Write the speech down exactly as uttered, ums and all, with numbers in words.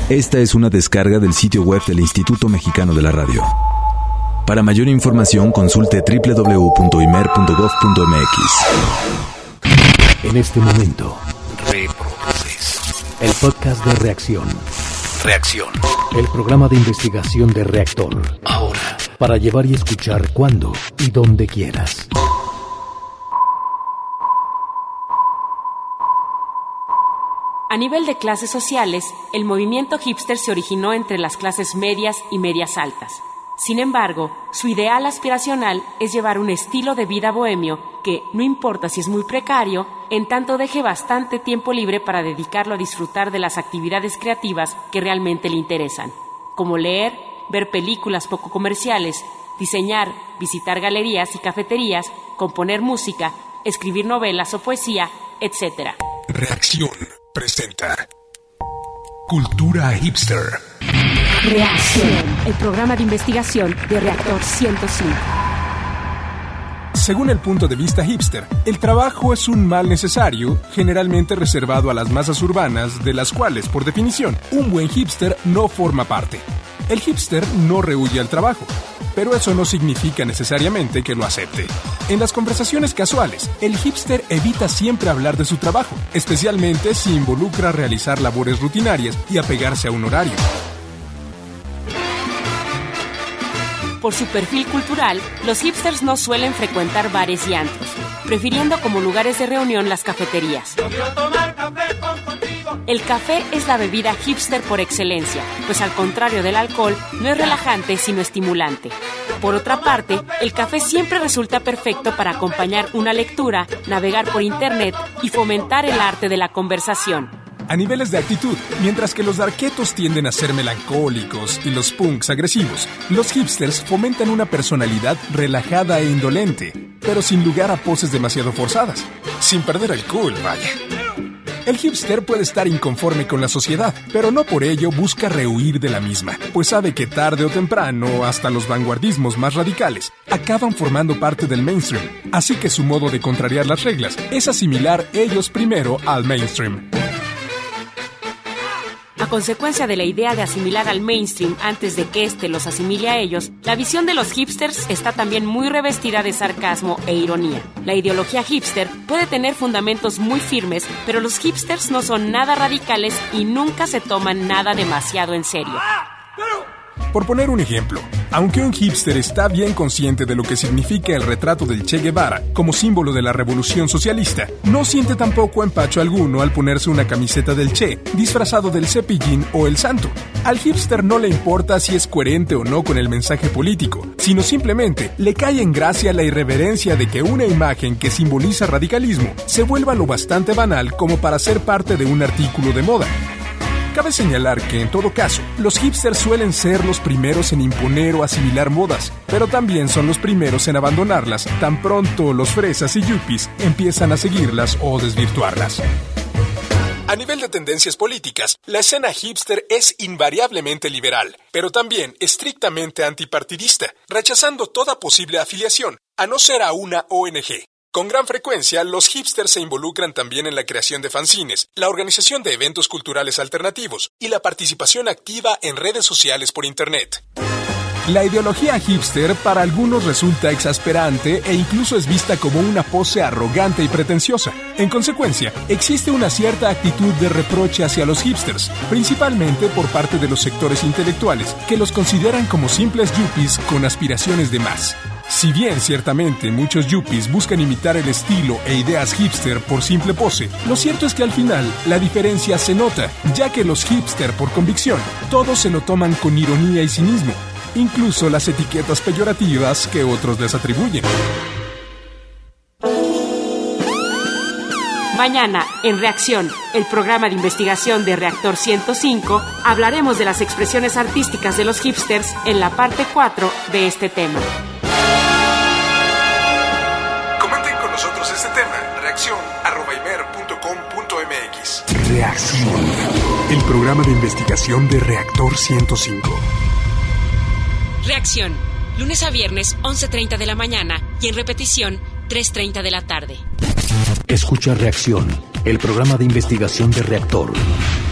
Esta es una descarga del sitio web del Instituto Mexicano de la Radio. Para mayor información, consulte doble u doble u doble u punto i m e r punto gov punto m x. En este momento, reproduces el podcast de Reacción. Reacción. El programa de investigación de Reactor. Ahora, para llevar y escuchar cuando y donde quieras. A nivel de clases sociales, el movimiento hipster se originó entre las clases medias y medias altas. Sin embargo, su ideal aspiracional es llevar un estilo de vida bohemio que, no importa si es muy precario, en tanto deje bastante tiempo libre para dedicarlo a disfrutar de las actividades creativas que realmente le interesan, como leer, ver películas poco comerciales, diseñar, visitar galerías y cafeterías, componer música, escribir novelas o poesía, etcétera. Reacción presenta Cultura Hipster. Reacción, el programa de investigación de Reactor ciento cinco. Según el punto de vista hipster, el trabajo es un mal necesario, generalmente reservado a las masas urbanas, de las cuales, por definición, un buen hipster no forma parte. El hipster no rehúye al trabajo, pero eso no significa necesariamente que lo acepte. En las conversaciones casuales, el hipster evita siempre hablar de su trabajo, especialmente si involucra realizar labores rutinarias y apegarse a un horario. Por su perfil cultural, los hipsters no suelen frecuentar bares y antros, prefiriendo como lugares de reunión las cafeterías. El café es la bebida hipster por excelencia, pues al contrario del alcohol, no es relajante sino estimulante. Por otra parte, el café siempre resulta perfecto para acompañar una lectura, navegar por internet y fomentar el arte de la conversación. A niveles de actitud, mientras que los darketos tienden a ser melancólicos y los punks agresivos, los hipsters fomentan una personalidad relajada e indolente, pero sin lugar a poses demasiado forzadas, sin perder el cool, vaya. El hipster puede estar inconforme con la sociedad, pero no por ello busca rehuir de la misma, pues sabe que tarde o temprano, hasta los vanguardismos más radicales, acaban formando parte del mainstream, así que su modo de contrariar las reglas es asimilar ellos primero al mainstream. A consecuencia de la idea de asimilar al mainstream antes de que éste los asimile a ellos, la visión de los hipsters está también muy revestida de sarcasmo e ironía. La ideología hipster puede tener fundamentos muy firmes, pero los hipsters no son nada radicales y nunca se toman nada demasiado en serio. Por poner un ejemplo, aunque un hipster está bien consciente de lo que significa el retrato del Che Guevara como símbolo de la revolución socialista, no siente tampoco empacho alguno al ponerse una camiseta del Che, disfrazado del Cepillín o el Santo. Al hipster no le importa si es coherente o no con el mensaje político, sino simplemente le cae en gracia la irreverencia de que una imagen que simboliza radicalismo se vuelva lo bastante banal como para ser parte de un artículo de moda. Cabe señalar que, en todo caso, los hipsters suelen ser los primeros en imponer o asimilar modas, pero también son los primeros en abandonarlas tan pronto los fresas y yuppies empiezan a seguirlas o desvirtuarlas. A nivel de tendencias políticas, la escena hipster es invariablemente liberal, pero también estrictamente antipartidista, rechazando toda posible afiliación, a no ser a una O N G. Con gran frecuencia, los hipsters se involucran también en la creación de fanzines, la organización de eventos culturales alternativos y la participación activa en redes sociales por Internet. La ideología hipster para algunos resulta exasperante e incluso es vista como una pose arrogante y pretenciosa. En consecuencia, existe una cierta actitud de reproche hacia los hipsters, principalmente por parte de los sectores intelectuales, que los consideran como simples yuppies con aspiraciones de más. Si bien ciertamente muchos yuppies buscan imitar el estilo e ideas hipster por simple pose, lo cierto es que al final la diferencia se nota, ya que los hipster por convicción, todos se lo toman con ironía y cinismo, incluso las etiquetas peyorativas que otros les atribuyen. Mañana, en Reacción, el programa de investigación de Reactor ciento cinco, hablaremos de las expresiones artísticas de los hipsters en la parte cuatro de este tema. Comenten con nosotros este tema. Reacción arroba imer punto com punto mx. Reacción, el programa de investigación de Reactor ciento cinco. Reacción, lunes a viernes, once treinta de la mañana y en repetición, tres treinta de la tarde. Escucha Reacción, el programa de investigación de Reactor.